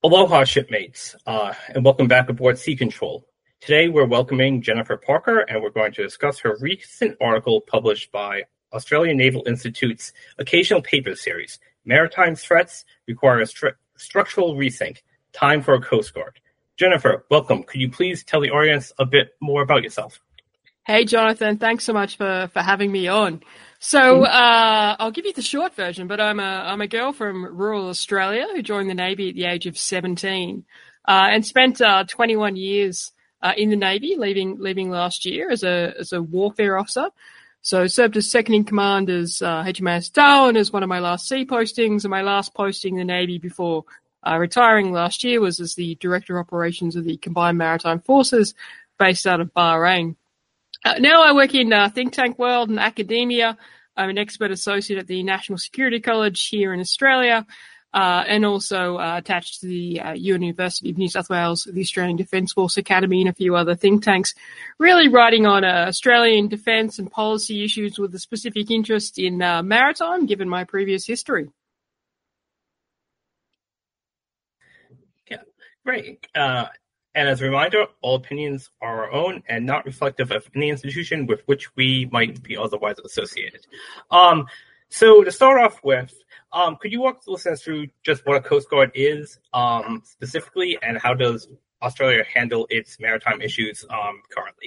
Aloha, shipmates, and welcome back aboard Sea Control. Today we're welcoming Jennifer Parker, and we're going to discuss her recent article published by Australian Naval Institute's occasional paper series, Maritime Threats Require a Structural Rethink, Time for a Coast Guard. Jennifer, welcome. Could you please tell the audience a bit more about yourself? Hey, Jonathan. Thanks so much for having me on. So I'll give you the short version, but I'm a girl from rural Australia who joined the Navy at the age of 17 and spent 21 years in the Navy, leaving last year as a warfare officer. So served as second in command as HMAS Darwin as one of my last sea postings, and my last posting in the Navy before retiring last year was as the Director of Operations of the Combined Maritime Forces based out of Bahrain. Now I work in think tank world and academia. I'm an expert associate at the National Security College here in Australia, and also attached to the University of New South Wales, the Australian Defence Force Academy, and a few other think tanks, really writing on Australian defence and policy issues with a specific interest in maritime, given my previous history. Yeah, great. And as a reminder, all opinions are our own and not reflective of any institution with which we might be otherwise associated. So to start off with, could you walk the listeners through just what a Coast Guard is specifically, and how does Australia handle its maritime issues currently?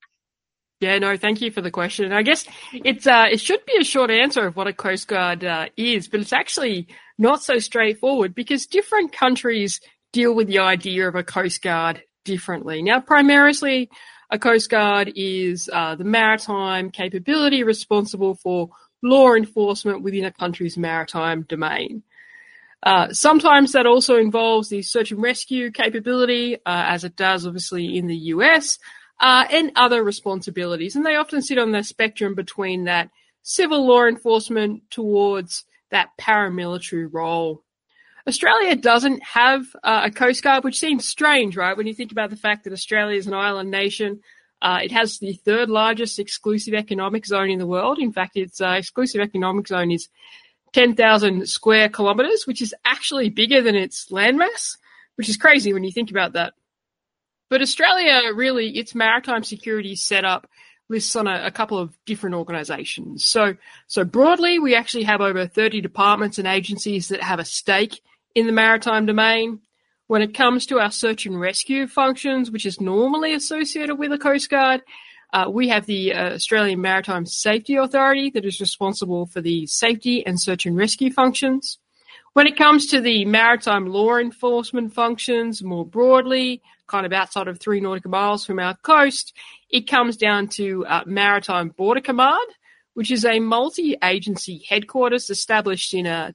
Yeah, no, thank you for the question. I guess it should be a short answer of what a Coast Guard is, but it's actually not so straightforward because different countries deal with the idea of a Coast Guard differently. Now, primarily, a Coast Guard is the maritime capability responsible for law enforcement within a country's maritime domain. Sometimes that also involves the search and rescue capability, as it does obviously in the US, and other responsibilities. And they often sit on the spectrum between that civil law enforcement towards that paramilitary role. Australia doesn't have a Coast Guard, which seems strange, right? When you think about the fact that Australia is an island nation, it has the third largest exclusive economic zone in the world. In fact, its exclusive economic zone is 10,000 square kilometres, which is actually bigger than its landmass, which is crazy when you think about that. But Australia, really, its maritime security setup lists on a couple of different organisations. So broadly, we actually have over 30 departments and agencies that have a stake in the maritime domain. When it comes to our search and rescue functions, which is normally associated with a Coast Guard, we have the Australian Maritime Safety Authority that is responsible for the safety and search and rescue functions. When it comes to the maritime law enforcement functions more broadly, kind of outside of 3 nautical miles from our coast, it comes down to Maritime Border Command, which is a multi-agency headquarters established in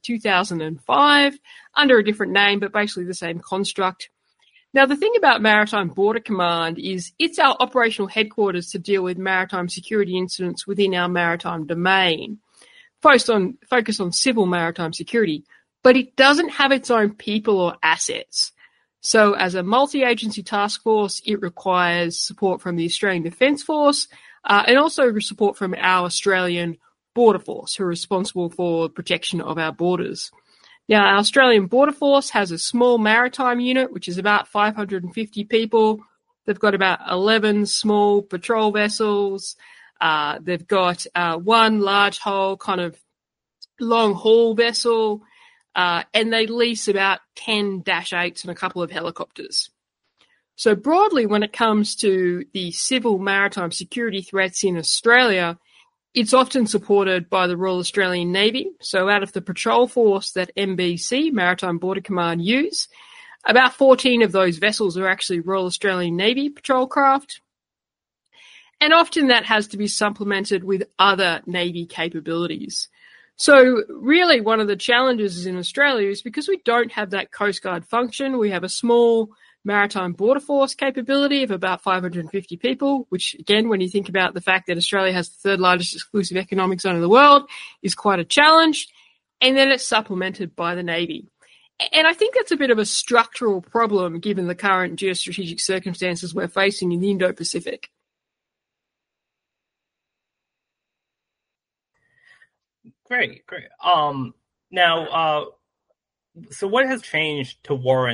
2005 under a different name, but basically the same construct. Now, the thing about Maritime Border Command is it's our operational headquarters to deal with maritime security incidents within our maritime domain, focused on civil maritime security, but it doesn't have its own people or assets. So as a multi-agency task force, it requires support from the Australian Defence Force and also support from our Australian Border Force, who are responsible for protection of our borders. Now, our Australian Border Force has a small maritime unit, which is about 550 people. They've got about 11 small patrol vessels. They've got one large hull kind of long-haul vessel, and they lease about 10 Dash 8s and a couple of helicopters. So broadly, when it comes to the civil maritime security threats in Australia, it's often supported by the Royal Australian Navy. So out of the patrol force that MBC, Maritime Border Command, use, about 14 of those vessels are actually Royal Australian Navy patrol craft. And often that has to be supplemented with other Navy capabilities. So really one of the challenges in Australia is because we don't have that Coast Guard function, we have a small Maritime Border Force capability of about 550 people, which again, when you think about the fact that Australia has the third largest exclusive economic zone in the world, is quite a challenge. And then it's supplemented by the Navy. And I think that's a bit of a structural problem given the current geostrategic circumstances we're facing in the Indo-Pacific. Great. Now, so what has changed to warrant